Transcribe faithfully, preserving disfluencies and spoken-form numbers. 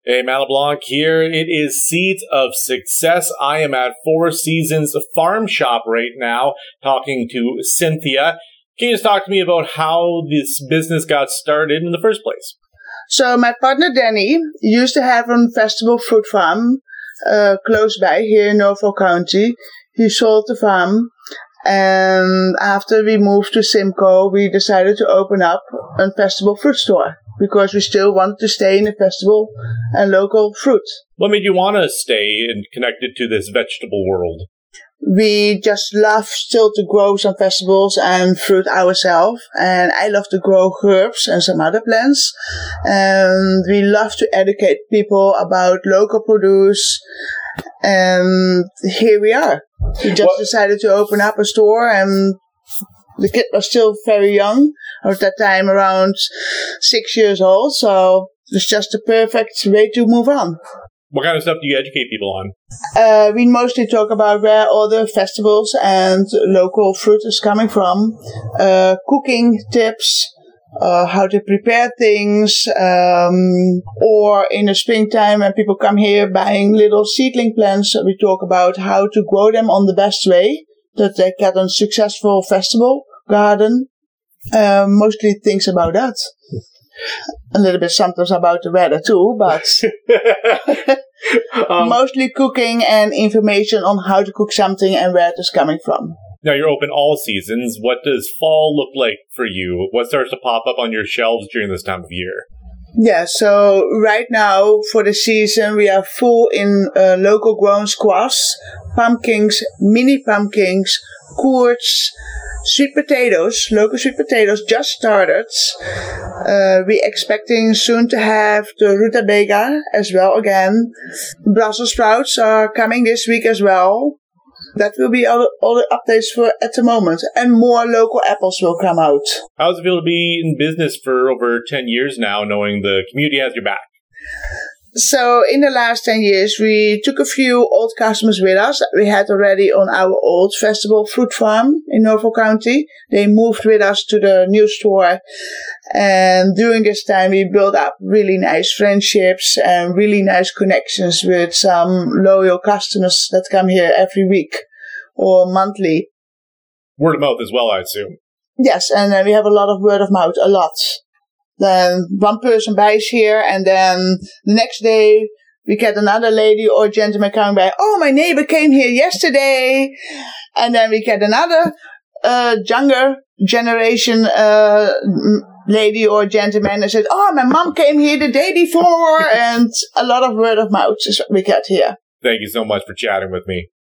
Hey, Malablanc here. It is Seeds of Success. I am at Four Seasons Farm Shop right now, talking to Cynthia. Can you just talk to me about how this business got started in the first place? So my partner Danny used to have a festival fruit farm uh, close by here in Norfolk County. He sold the farm, and after we moved to Simcoe, we decided to open up a festival fruit store, because we still wanted to stay in the festival and local fruit. What made you want to stay and connected to this vegetable world? We just love still to grow some vegetables and fruit ourselves. And I love to grow herbs and some other plants. And we love to educate people about local produce. And here we are. We just what? decided to open up a store, and the kid was still very young, at that time around six years old, so it was just the perfect way to move on. What kind of stuff do you educate people on? Uh, we mostly talk about where all the festivals and local fruit is coming from, uh, cooking tips, uh, how to prepare things, um, or in the springtime when people come here buying little seedling plants, we talk about how to grow them on the best way, that they get a successful festival garden. Uh, mostly things about that. A little bit sometimes about the weather too, but um, mostly cooking and information on how to cook something and where it is coming from. Now you're open all seasons. What does fall look like for you? What starts to pop up on your shelves during this time of year? Yeah, so right now for the season we are full in uh, local grown squash, pumpkins, mini pumpkins, gourds, sweet potatoes, local sweet potatoes just started. Uh, we're expecting soon to have the rutabaga as well again. Brussels sprouts are coming this week as well. That will be all, all the updates for at the moment. And more local apples will come out. How does it feel to be in business for over ten years now, knowing the community has your back? So in the last ten years, we took a few old customers with us that we had already on our old festival fruit farm in Norfolk County. They moved with us to the new store. And during this time, we built up really nice friendships and really nice connections with some loyal customers that come here every week or monthly. Word of mouth as well, I assume. Yes, and then we have a lot of word of mouth, a lot. Then one person buys here, and then the next day we get another lady or gentleman coming by. Oh, my neighbor came here yesterday. And then we get another uh, younger generation uh, lady or gentleman that says, oh, my mom came here the day before. And a lot of word of mouth is what we get here. Thank you so much for chatting with me.